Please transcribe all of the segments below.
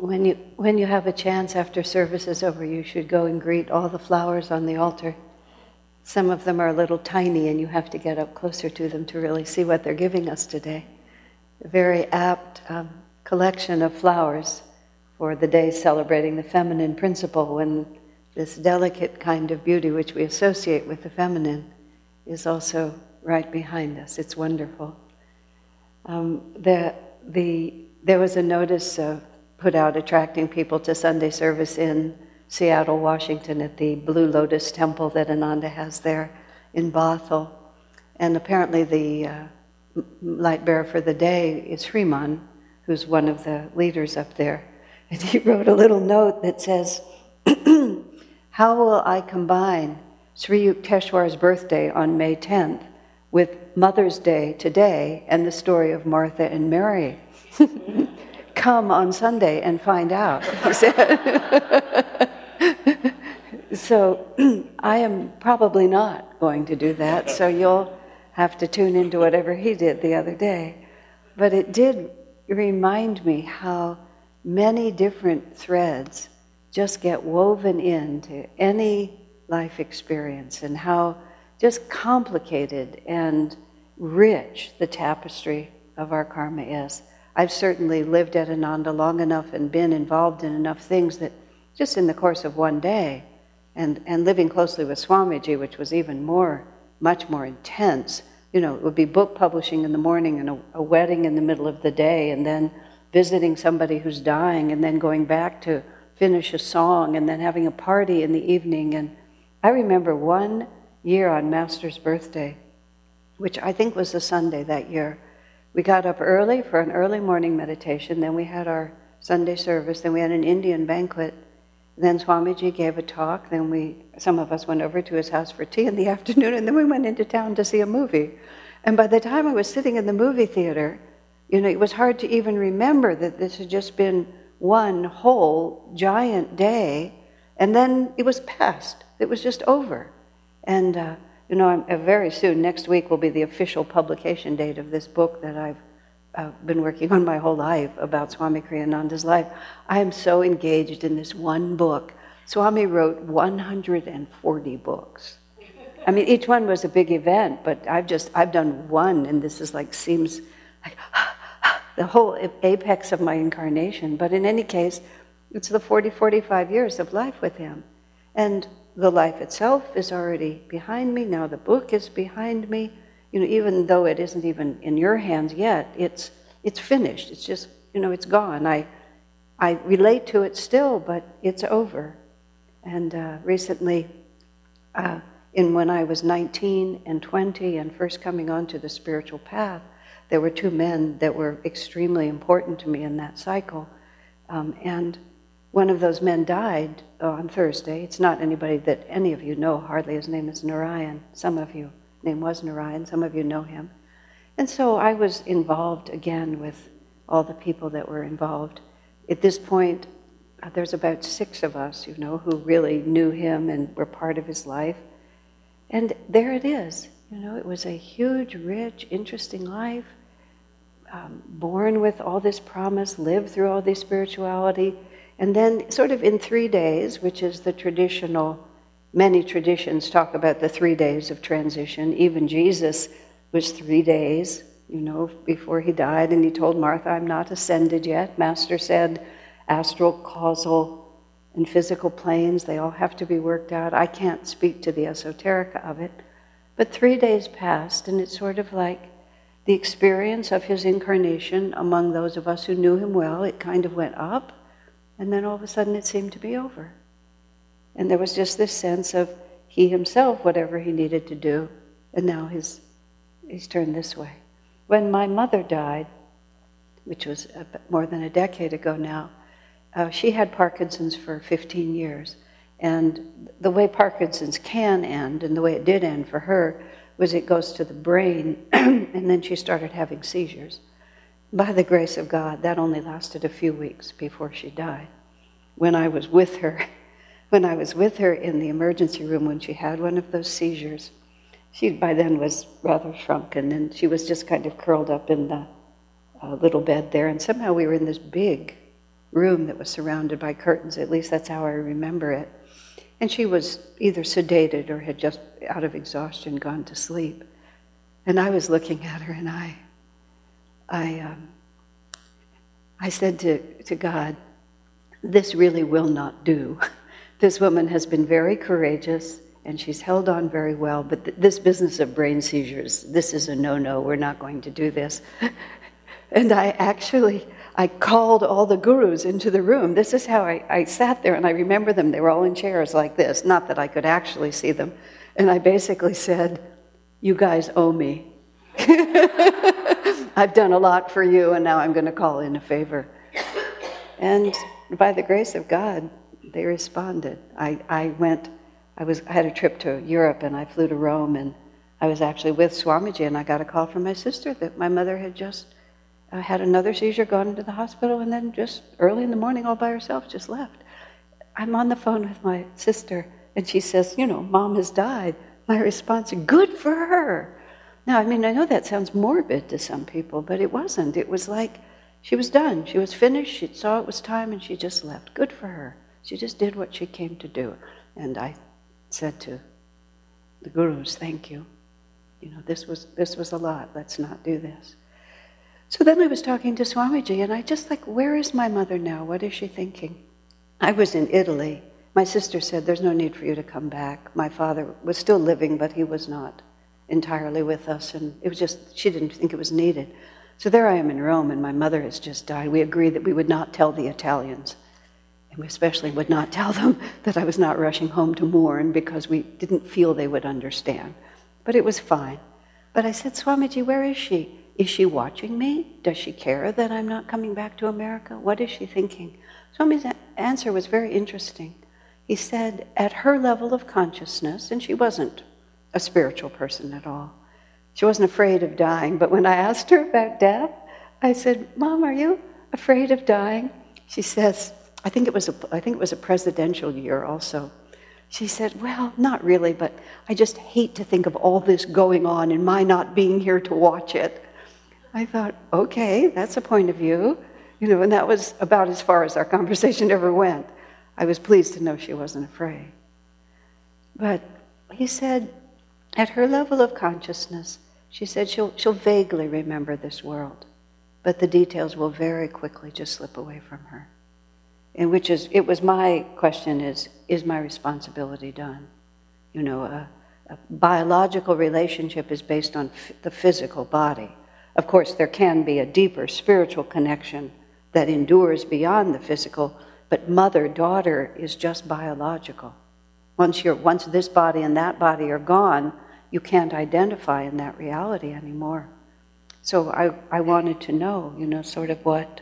When you have a chance after service is over, you should go and greet all the flowers on the altar. Some of them are a little tiny and you have to get up closer to them to really see what they're giving us today. A very apt collection of flowers for the day celebrating the feminine principle, when this delicate kind of beauty which we associate with the feminine is also right behind us. It's wonderful. There was a notice put out attracting people to Sunday service in Seattle, Washington, at the Blue Lotus Temple that Ananda has there in Bothell. And apparently the light bearer for the day is Sriman, who's one of the leaders up there. And he wrote a little note that says, "How will I combine Sri Yukteswar's birthday on May 10th with Mother's Day today and the story of Martha and Mary? Come on Sunday and find out," he said. So I am probably not going to do that, so you'll have to tune into whatever he did the other day. But it did remind me how many different threads just get woven into any life experience, and how just complicated and rich the tapestry of our karma is. I've certainly lived at Ananda long enough and been involved in enough things that just in the course of one day, and living closely with Swamiji, which was even much more intense. You know, it would be book publishing in the morning and a wedding in the middle of the day, and then visiting somebody who's dying, and then going back to finish a song, and then having a party in the evening. And I remember one year on Master's birthday, which I think was a Sunday that year, we got up early for an early morning meditation, then we had our Sunday service, then we had an Indian banquet, then Swamiji gave a talk, then some of us went over to his house for tea in the afternoon, and then we went into town to see a movie. And by the time I was sitting in the movie theater, you know, it was hard to even remember that this had just been one whole giant day, and then it was past. It was just over. And, you know, very soon, next week will be the official publication date of this book that I've been working on my whole life about Swami Kriyananda's life. I am so engaged in this one book. Swami wrote 140 books. I mean, each one was a big event, but I've done one, and this is seems like the whole apex of my incarnation. But in any case, it's the 45 years of life with him. And the life itself is already behind me. Now the book is behind me. You know, even though it isn't even in your hands yet, it's finished. It's just, you know, it's gone. I relate to it still, but it's over. And recently, when I was 19 and 20 and first coming onto the spiritual path, there were two men that were extremely important to me in that cycle. And one of those men died on Thursday. It's not anybody that any of you know, hardly. His name is Narayan. Some of you. Name was Narayan, some of you know him. And so I was involved again with all the people that were involved. At this point, there's about 6 of us, you know, who really knew him and were part of his life. And there it is, you know, it was a huge, rich, interesting life, born with all this promise, lived through all this spirituality, and then sort of in 3 days, which is the traditional. Many traditions talk about the 3 days of transition. Even Jesus was 3 days, you know, before he died, and he told Martha, "I'm not ascended yet." Master said, astral, causal, and physical planes, they all have to be worked out. I can't speak to the esoterica of it. But 3 days passed, and it's sort of like the experience of his incarnation among those of us who knew him well. It kind of went up, and then all of a sudden it seemed to be over. And there was just this sense of he himself, whatever he needed to do, and now he's turned this way. When my mother died, which was more than a decade ago now, she had Parkinson's for 15 years. And the way Parkinson's can end, and the way it did end for her, was it goes to the brain, and then she started having seizures. By the grace of God, that only lasted a few weeks before she died. When I was with her in the emergency room when she had one of those seizures, she by then was rather shrunken, and she was just kind of curled up in the little bed there, and somehow we were in this big room that was surrounded by curtains. At least that's how I remember it. And she was either sedated or had just, out of exhaustion, gone to sleep. And I was looking at her, and I said to God, this really will not do. This woman has been very courageous, and she's held on very well, but this business of brain seizures, this is a no-no, we're not going to do this. And I called all the gurus into the room. This is how I sat there, and I remember them. They were all in chairs like this, not that I could actually see them. And I basically said, you guys owe me. I've done a lot for you, and now I'm going to call in a favor. And by the grace of God, they responded. I had a trip to Europe, and I flew to Rome, and I was actually with Swamiji, and I got a call from my sister that my mother had just had another seizure, gone into the hospital, and then just early in the morning, all by herself, just left. I'm on the phone with my sister, and she says, Mom has died. My response, good for her. Now, I know that sounds morbid to some people, but it wasn't. It was like she was done. She was finished. She saw it was time, and she just left. Good for her. She just did what she came to do. And I said to the gurus, thank you. This was a lot. Let's not do this. So then I was talking to Swamiji, and I just where is my mother now? What is she thinking? I was in Italy. My sister said, there's no need for you to come back. My father was still living, but he was not entirely with us, and it was just, she didn't think it was needed. So there I am in Rome, and my mother has just died. We agreed that we would not tell the Italians, and we especially would not tell them that I was not rushing home to mourn, because we didn't feel they would understand. But it was fine. But I said, Swamiji, where is she? Is she watching me? Does she care that I'm not coming back to America? What is she thinking? Swamiji's answer was very interesting. He said, at her level of consciousness, and she wasn't a spiritual person at all. She wasn't afraid of dying, but when I asked her about death, I said, Mom, are you afraid of dying? She says, I think it was a presidential year also. She said, well, not really, but I just hate to think of all this going on and my not being here to watch it. I thought, okay, that's a point of view. And that was about as far as our conversation ever went. I was pleased to know she wasn't afraid. But he said, at her level of consciousness, she said she'll vaguely remember this world, but the details will very quickly just slip away from her. And it was my question is my responsibility done? A biological relationship is based on the physical body. Of course, there can be a deeper spiritual connection that endures beyond the physical, but mother-daughter is just biological. Once this body and that body are gone, you can't identify in that reality anymore. So I wanted to know, sort of what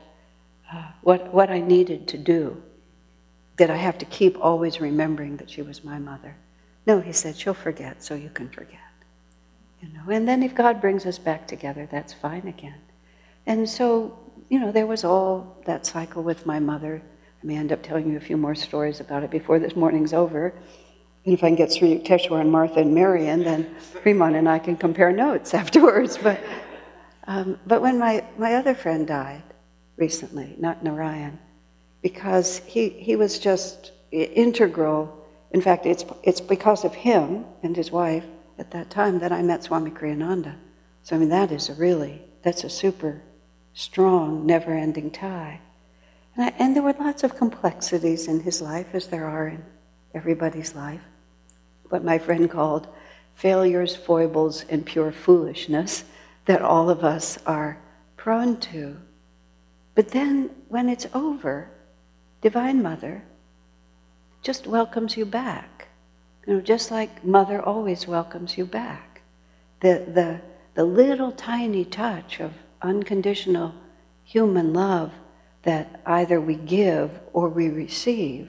I needed to do. Did I have to keep always remembering that she was my mother? No, he said, she'll forget, so you can forget. And then if God brings us back together, that's fine again. And so, there was all that cycle with my mother. I may end up telling you a few more stories about it before this morning's over. And if I can get through Teshwar and Martha and Marian, then Preman and I can compare notes afterwards. But when my other friend died recently, not Narayan, because he was just integral. In fact, it's because of him and his wife at that time that I met Swami Kriyananda. So that's a super strong, never-ending tie. And there were lots of complexities in his life, as there are in everybody's life. What my friend called failures, foibles, and pure foolishness that all of us are prone to. But then, when it's over, Divine Mother just welcomes you back. Just like Mother always welcomes you back. The little tiny touch of unconditional human love that either we give or we receive,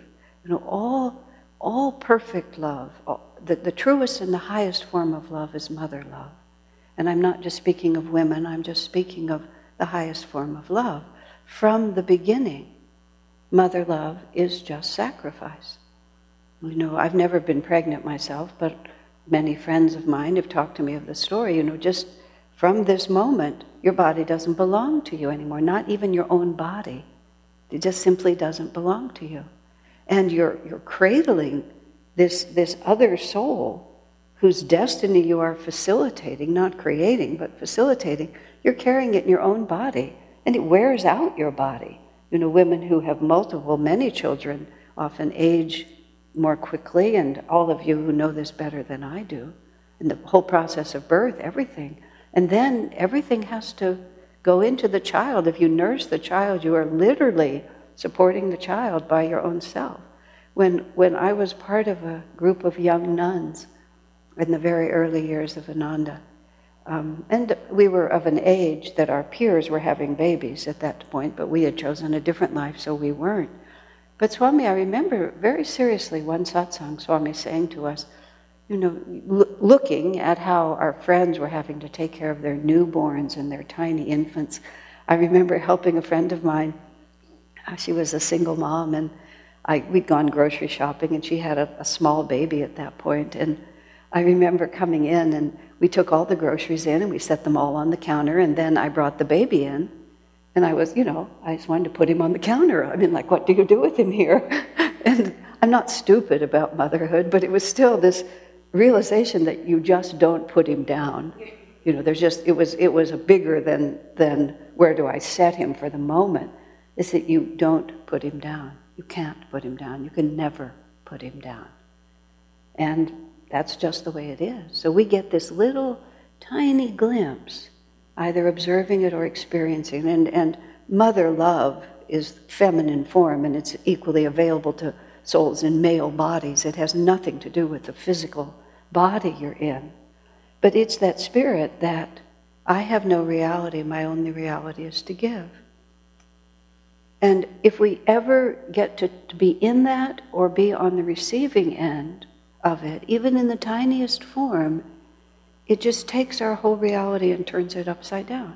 all perfect love, the truest and the highest form of love is mother love. And I'm not just speaking of women, I'm just speaking of the highest form of love. From the beginning, mother love is just sacrifice. I've never been pregnant myself, but many friends of mine have talked to me of the story. Just from this moment, your body doesn't belong to you anymore, not even your own body. It just simply doesn't belong to you. And you're cradling this other soul whose destiny you are facilitating, not creating, but facilitating. You're carrying it in your own body, and it wears out your body. You know, women who have many children often age more quickly, and all of you who know this better than I do, and the whole process of birth, everything. And then everything has to go into the child. If you nurse the child, you are literally supporting the child by your own self. When I was part of a group of young nuns in the very early years of Ananda, and we were of an age that our peers were having babies at that point, but we had chosen a different life, so we weren't. But Swami, I remember very seriously one satsang, Swami saying to us, you know, looking at how our friends were having to take care of their newborns and their tiny infants. I remember helping a friend of mine. She was a single mom, and we'd gone grocery shopping, and she had a small baby at that point. And I remember coming in, and we took all the groceries in, and we set them all on the counter, and then I brought the baby in, and I was, I just wanted to put him on the counter. I mean, like, what do you do with him here? And I'm not stupid about motherhood, but it was still this realization that you just don't put him down. You know, it was a bigger than where do I set him for the moment, is that you don't put him down. You can't put him down. You can never put him down. And that's just the way it is. So we get this little tiny glimpse, either observing it or experiencing it. And mother love is feminine form, and it's equally available to souls in male bodies. It has nothing to do with the physical body you're in. But it's that spirit that I have no reality, my only reality is to give. And if we ever get to be in that or be on the receiving end of it, even in the tiniest form, it just takes our whole reality and turns it upside down.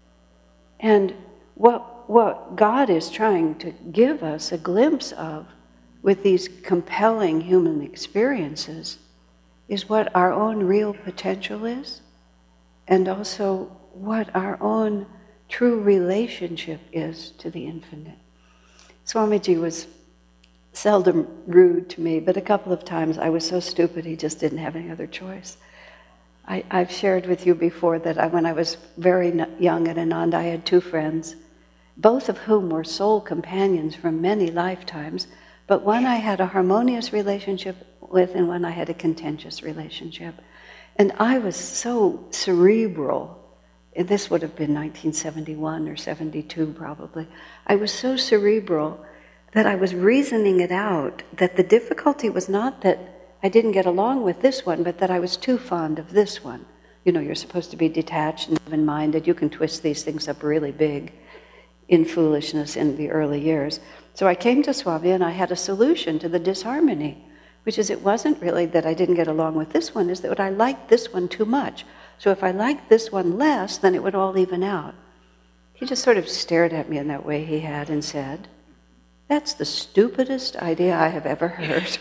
And what God is trying to give us a glimpse of with these compelling human experiences is what our own real potential is, and also what our own true relationship is to the infinite. Swamiji was seldom rude to me, but a couple of times I was so stupid he just didn't have any other choice. I've shared with you before that when I was very young at Ananda, I had two friends, both of whom were soul companions from many lifetimes, but one I had a harmonious relationship with and one I had a contentious relationship. And I was so cerebral, and this would have been 1971 or 72 probably. I was so cerebral that I was reasoning it out, that the difficulty was not that I didn't get along with this one, but that I was too fond of this one. You know, you're supposed to be detached and even-minded. You can twist these things up really big in foolishness in the early years. So I came to Swami and I had a solution to the disharmony, which is it wasn't really that I didn't get along with this one, is that I liked this one too much. So if I liked this one less, then it would all even out. He just sort of stared at me in that way he had and said, "That's the stupidest idea I have ever heard."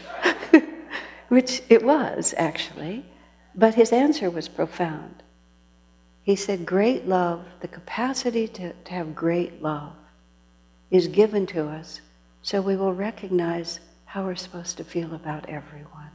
Which it was, actually. But his answer was profound. He said, great love, the capacity to have great love, is given to us so we will recognize how we're supposed to feel about everyone.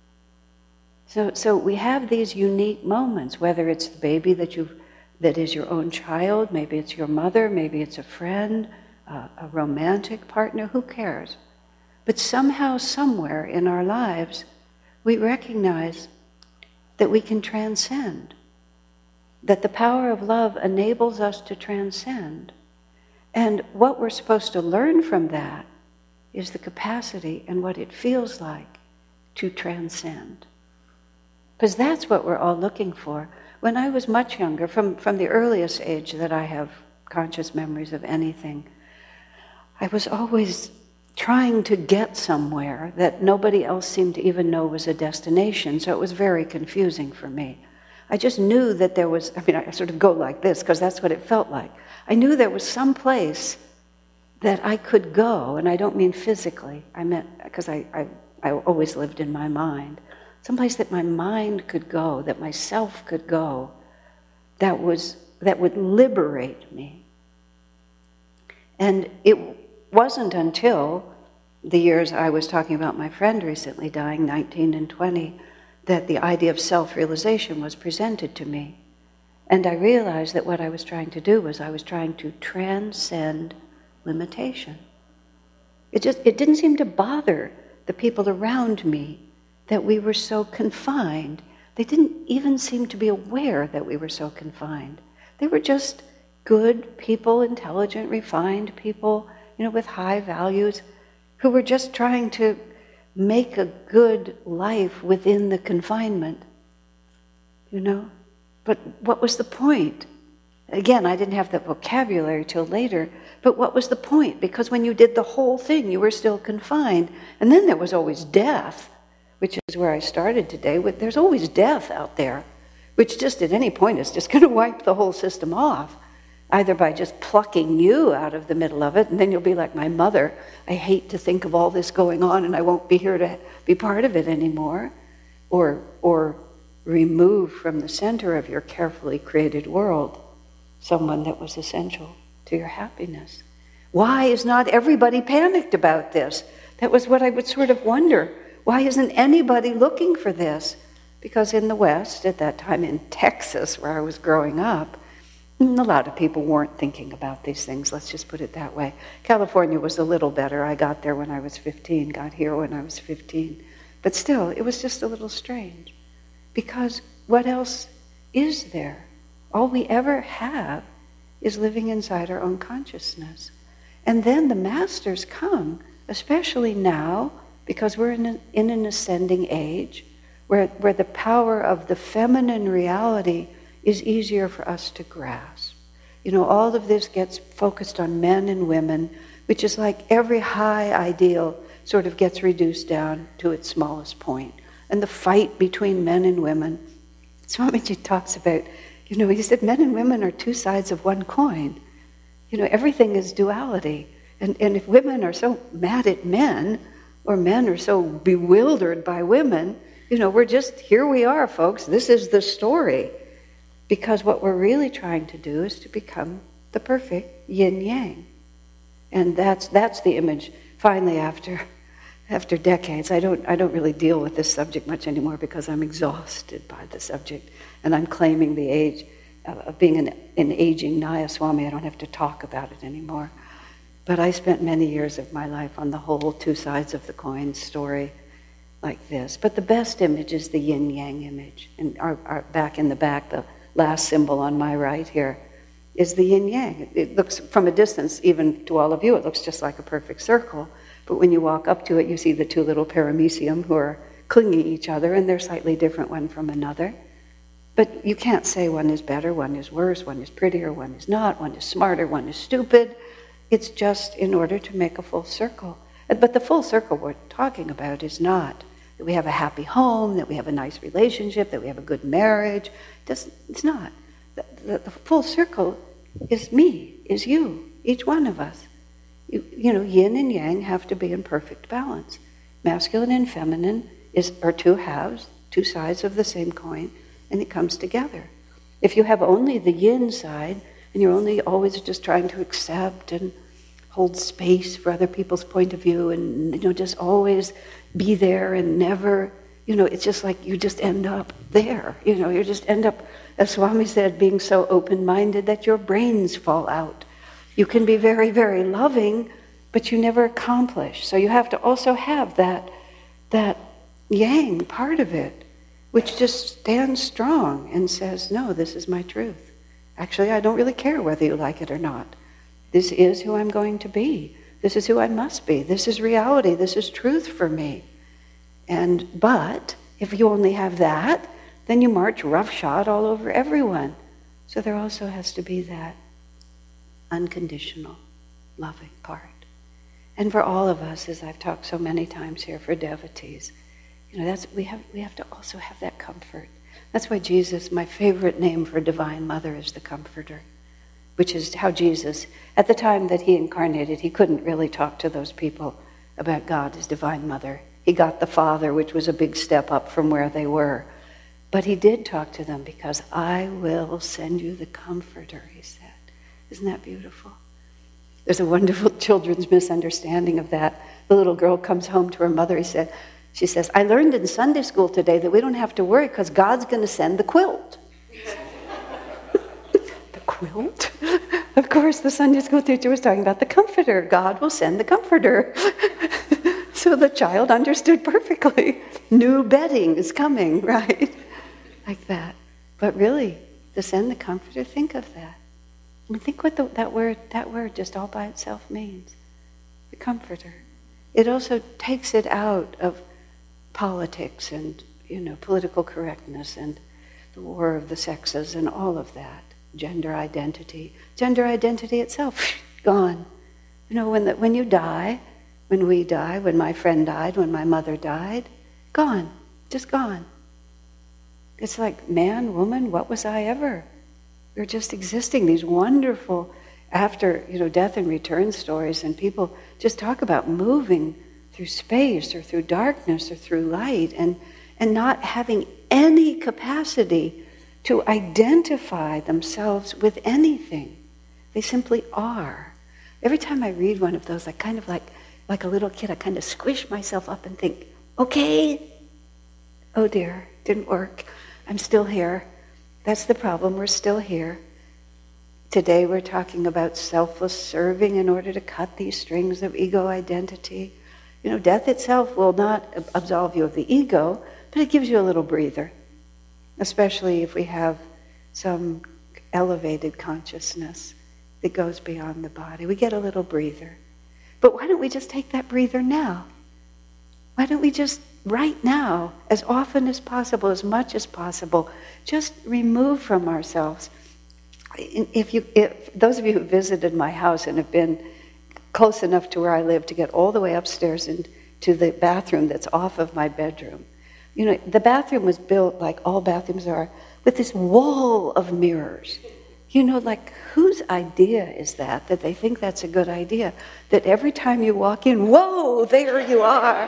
So we have these unique moments, whether it's the baby that is your own child, maybe it's your mother, maybe it's a friend, a romantic partner, who cares? But somehow, somewhere in our lives, we recognize that we can transcend, that the power of love enables us to transcend. And what we're supposed to learn from that is the capacity and what it feels like to transcend. Because that's what we're all looking for. When I was much younger, from the earliest age that I have conscious memories of anything, I was always trying to get somewhere that nobody else seemed to even know was a destination, so it was very confusing for me. I just knew that there was, I sort of go like this because that's what it felt like. I knew there was some place that I could go, and I don't mean physically, I meant, because I always lived in my mind, someplace that my mind could go, that my self could go, that would liberate me. And wasn't until the years I was talking about my friend recently dying, 19 and 20, that the idea of self-realization was presented to me. And I realized that what I was trying to do was I was trying to transcend limitation. It didn't seem to bother the people around me that we were so confined. They didn't even seem to be aware that we were so confined. They were just good people, intelligent, refined people, with high values, who were just trying to make a good life within the confinement, But what was the point? Again, I didn't have that vocabulary till later, but what was the point? Because when you did the whole thing, you were still confined. And then there was always death, which is where I started today. There's always death out there, which just at any point is just going to wipe the whole system off, either by just plucking you out of the middle of it, and then you'll be like my mother. I hate to think of all this going on, and I won't be here to be part of it anymore. Or remove from the center of your carefully created world someone that was essential to your happiness. Why is not everybody panicked about this? That was what I would sort of wonder. Why isn't anybody looking for this? Because in the West, at that time in Texas, where I was growing up, a lot of people weren't thinking about these things, let's just put it that way. California was a little better. I got there when I was 15, got here when I was 15. But still, it was just a little strange. Because what else is there? All we ever have is living inside our own consciousness. And then the masters come, especially now, because we're in an ascending age, where the power of the feminine reality is easier for us to grasp. All of this gets focused on men and women, which is like every high ideal sort of gets reduced down to its smallest point. And the fight between men and women. Swamiji talks about, he said men and women are two sides of one coin. Everything is duality. And if women are so mad at men, or men are so bewildered by women, we're just, here we are, folks. This is the story. Because what we're really trying to do is to become the perfect yin-yang. And that's the image. Finally, after decades, I don't really deal with this subject much anymore because I'm exhausted by the subject. And I'm claiming the age of being an aging Nayaswami. I don't have to talk about it anymore. But I spent many years of my life on the whole two sides of the coin story like this. But the best image is the yin-yang image. And our back in the back, the last symbol on my right here, is the yin-yang. It looks, from a distance, even to all of you, it looks just like a perfect circle. But when you walk up to it, you see the two little paramecium who are clinging each other, and they're slightly different one from another. But you can't say one is better, one is worse, one is prettier, one is not, one is smarter, one is stupid. It's just in order to make a full circle. But the full circle we're talking about is not that we have a happy home, that we have a nice relationship, that we have a good marriage. It's not. The full circle is me, is you, each one of us. Yin and yang have to be in perfect balance. Masculine and feminine are two halves, two sides of the same coin, and it comes together. If you have only the yin side, and you're only always just trying to accept and hold space for other people's point of view, and just always be there and never, it's just like you just end up there. You just end up, as Swami said, being so open-minded that your brains fall out. You can be very, very loving, but you never accomplish. So you have to also have that yang part of it, which just stands strong and says, no, this is my truth. Actually, I don't really care whether you like it or not. This is who I'm going to be. This is who I must be. This is reality. This is truth for me. But if you only have that, then you march roughshod all over everyone. So there also has to be that unconditional, loving part. And for all of us, as I've talked so many times here, for devotees, we have to also have that comfort. That's why Jesus, my favorite name for Divine Mother, is the Comforter, which is how Jesus, at the time that he incarnated, he couldn't really talk to those people about God as Divine Mother. He got the Father, which was a big step up from where they were. But he did talk to them because I will send you the Comforter, he said. Isn't that beautiful? There's a wonderful children's misunderstanding of that. The little girl comes home to her mother. She says, I learned in Sunday school today that we don't have to worry because God's going to send the quilt. The quilt? Of course, the Sunday school teacher was talking about the comforter. God will send the comforter. So the child understood perfectly. New bedding is coming, right? Like that. But really, to send the comforter, think of that. I mean, think what that word just all by itself means. The comforter. It also takes it out of politics and, political correctness and the war of the sexes and all of that. Gender identity. Gender identity itself, gone. When you die, when we die, when my friend died, when my mother died, gone. Just gone. It's like, man, woman, what was I ever? We're just existing, these wonderful, after, death and return stories, and people just talk about moving through space or through darkness or through light and not having any capacity to identify themselves with anything. They simply are. Every time I read one of those, I kind of like a little kid, I kind of squish myself up and think, okay, oh dear, didn't work. I'm still here. That's the problem, we're still here. Today we're talking about selfless serving in order to cut these strings of ego identity. Death itself will not absolve you of the ego, but it gives you a little breather, especially if we have some elevated consciousness that goes beyond the body. We get a little breather. But why don't we just take that breather now? Why don't we just, right now, as often as possible, as much as possible, just remove from ourselves. If those of you who visited my house and have been close enough to where I live to get all the way upstairs into the bathroom that's off of my bedroom, the bathroom was built, like all bathrooms are, with this wall of mirrors. Like, whose idea is that they think that's a good idea? That every time you walk in, whoa, there you are,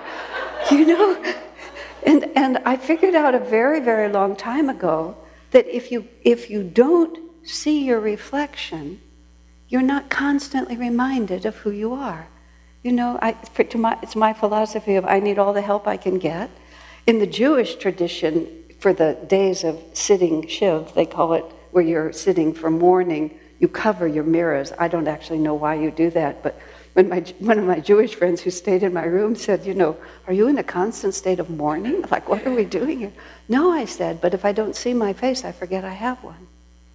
And I figured out a very, very long time ago that if you don't see your reflection, you're not constantly reminded of who you are. It's my philosophy of I need all the help I can get. In the Jewish tradition, for the days of sitting shiv, they call it, where you're sitting for mourning, you cover your mirrors. I don't actually know why you do that, but when one of my Jewish friends who stayed in my room said, are you in a constant state of mourning? Like, what are we doing here? No, I said, but if I don't see my face, I forget I have one.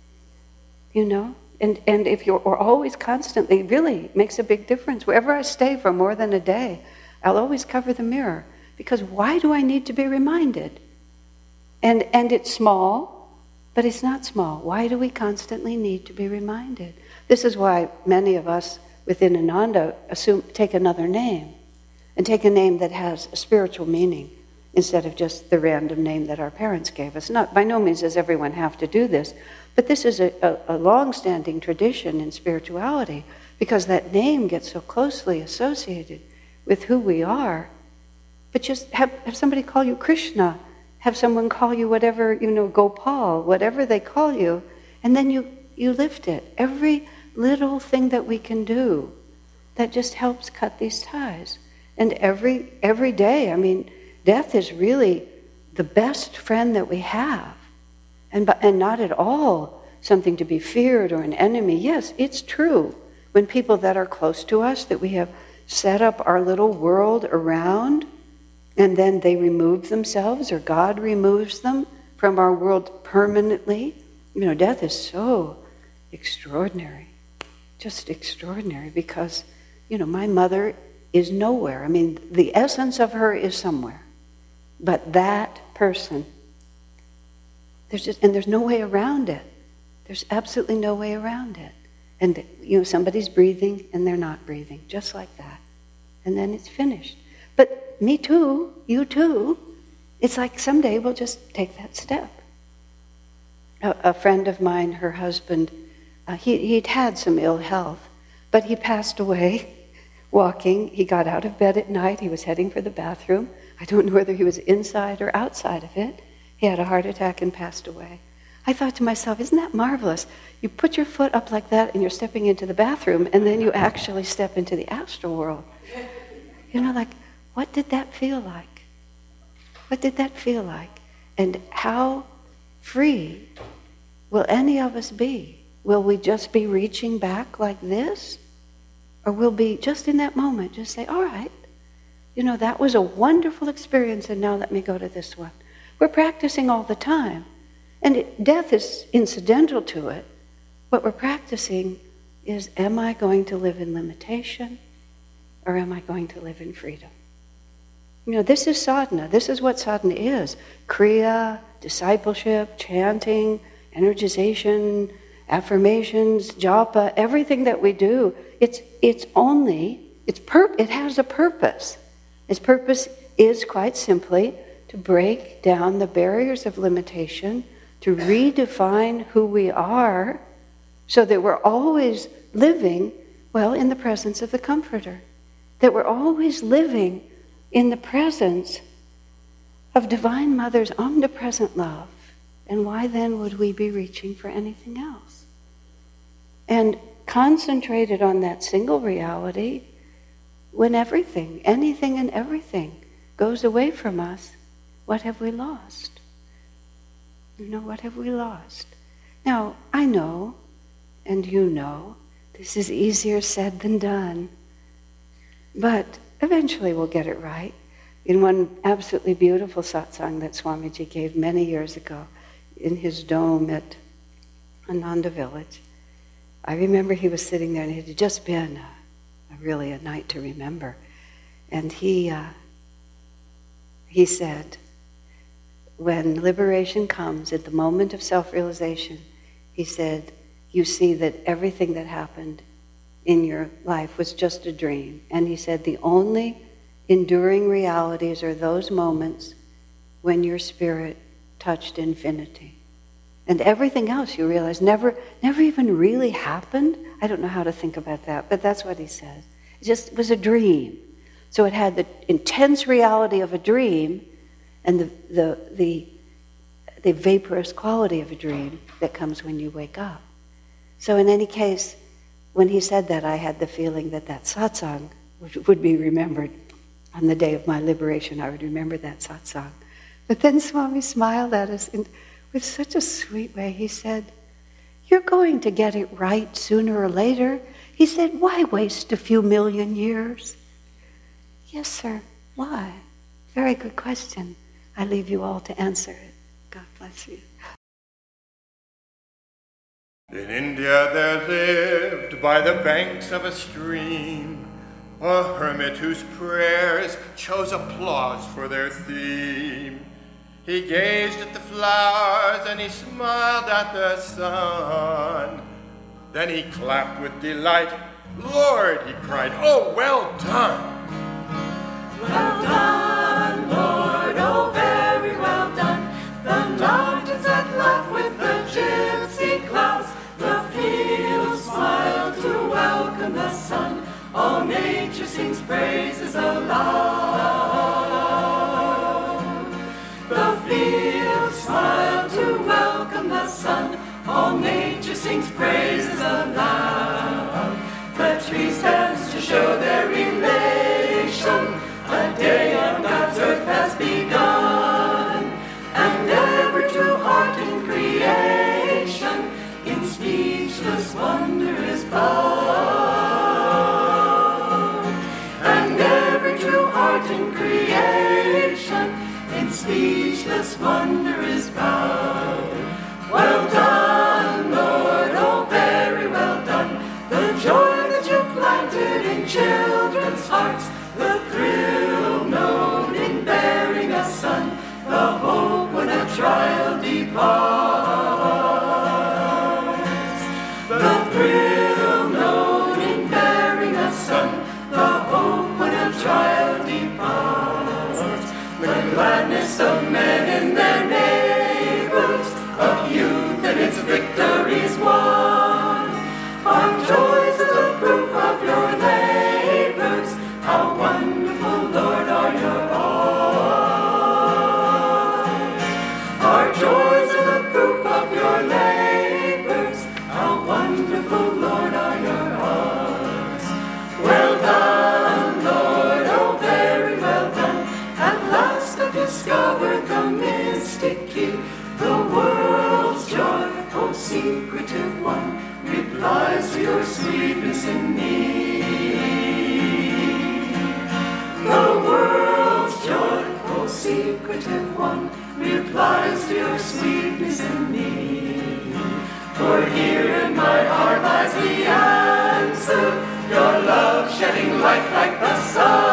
And if you're always constantly, really makes a big difference. Wherever I stay for more than a day, I'll always cover the mirror. Because why do I need to be reminded? And it's small, but it's not small. Why do we constantly need to be reminded? This is why many of us within Ananda take another name, and take a name that has a spiritual meaning instead of just the random name that our parents gave us. By no means does everyone have to do this, but this is a long-standing tradition in spirituality, because that name gets so closely associated with who we are. But just have somebody call you Krishna, have someone call you whatever, Gopal, whatever they call you, and then you lift it. Every little thing that we can do that just helps cut these ties. And every day, death is really the best friend that we have, and not at all something to be feared or an enemy. Yes, it's true. When people that are close to us, that we have set up our little world around, and then they remove themselves, or God removes them from our world permanently. Death is so extraordinary, just extraordinary, because, my mother is nowhere. The essence of her is somewhere. But that person, there's no way around it. There's absolutely no way around it. And, somebody's breathing and they're not breathing, just like that. And then it's finished. But me too, you too, it's like someday we'll just take that step. A friend of mine, her husband, he'd had some ill health, but he passed away walking. He got out of bed at night. He was heading for the bathroom. I don't know whether he was inside or outside of it. He had a heart attack and passed away. I thought to myself, isn't that marvelous? You put your foot up like that and you're stepping into the bathroom, and then you actually step into the astral world. You know, like, what did that feel like? What did that feel like? And how free will any of us be? Will we just be reaching back like this? Or will we just in that moment just say, all right, you know, that was a wonderful experience, and now let me go to this one. We're practicing all the time. And death is incidental to it. What we're practicing is, am I going to live in limitation, or am I going to live in freedom? You know, this is sadhana. This is what sadhana is. Kriya, discipleship, chanting, energization, affirmations, japa, everything that we do, it has a purpose. Its purpose is quite simply to break down the barriers of limitation, to redefine who we are, so that we're always living, well, in the presence of the Comforter. That we're always living in the presence of Divine Mother's omnipresent love. And why then would we be reaching for anything else? And concentrated on that single reality, when everything, anything and everything, goes away from us, what have we lost? You know, what have we lost? Now, I know, and you know, this is easier said than done, but eventually we'll get it right. In one absolutely beautiful satsang that Swamiji gave many years ago in his dome at Ananda Village, I remember he was sitting there, and it had just been really a night to remember. And he said, when liberation comes at the moment of self-realization, he said, you see that everything that happened in your life was just a dream. And he said, the only enduring realities are those moments when your spirit touched infinity. And everything else, you realize, never even really happened. I don't know how to think about that, but that's what he says. It was a dream. So it had the intense reality of a dream and the vaporous quality of a dream that comes when you wake up. So in any case, when he said that, I had the feeling that satsang would be remembered. On the day of my liberation, I would remember that satsang. But then Swami smiled at us in with such a sweet way. He said, you're going to get it right sooner or later. He said, why waste a few million years? Yes, sir. Why? Very good question. I leave you all to answer it. God bless you. In India there lived by the banks of a stream a hermit whose prayers chose applause for their theme. He gazed at the flowers and he smiled at the sun. Then he clapped with delight. Lord, he cried, oh, well done. Well done, Lord, oh, very well done. The mountains had laughed with the gypsy clouds. The fields smiled to welcome the sun. All nature sings praises aloud. The fields smile to welcome the sun. All nature sings praises aloud. The trees dance to show their elation. A day on God's earth has begun. And every true heart in creation in speechless wonder is bowed. And every true heart in creation in speechless wonder is bowed. Well done, Lord, oh very well done. The joy that you planted in children's hearts, the thrill known in bearing a son, the hope when a trial departs. The thrill known in bearing a son, the hope when a trial departs. The gladness of men in their neighbors, of youth and its victories won, are joys of the proof of your labors. How wonderful, Lord, are your arms. Our joys are the proof of your replies to your sweetness in me. The world's joy, oh secretive one, replies to your sweetness in me. For here in my heart lies the answer, your love shedding light like the sun.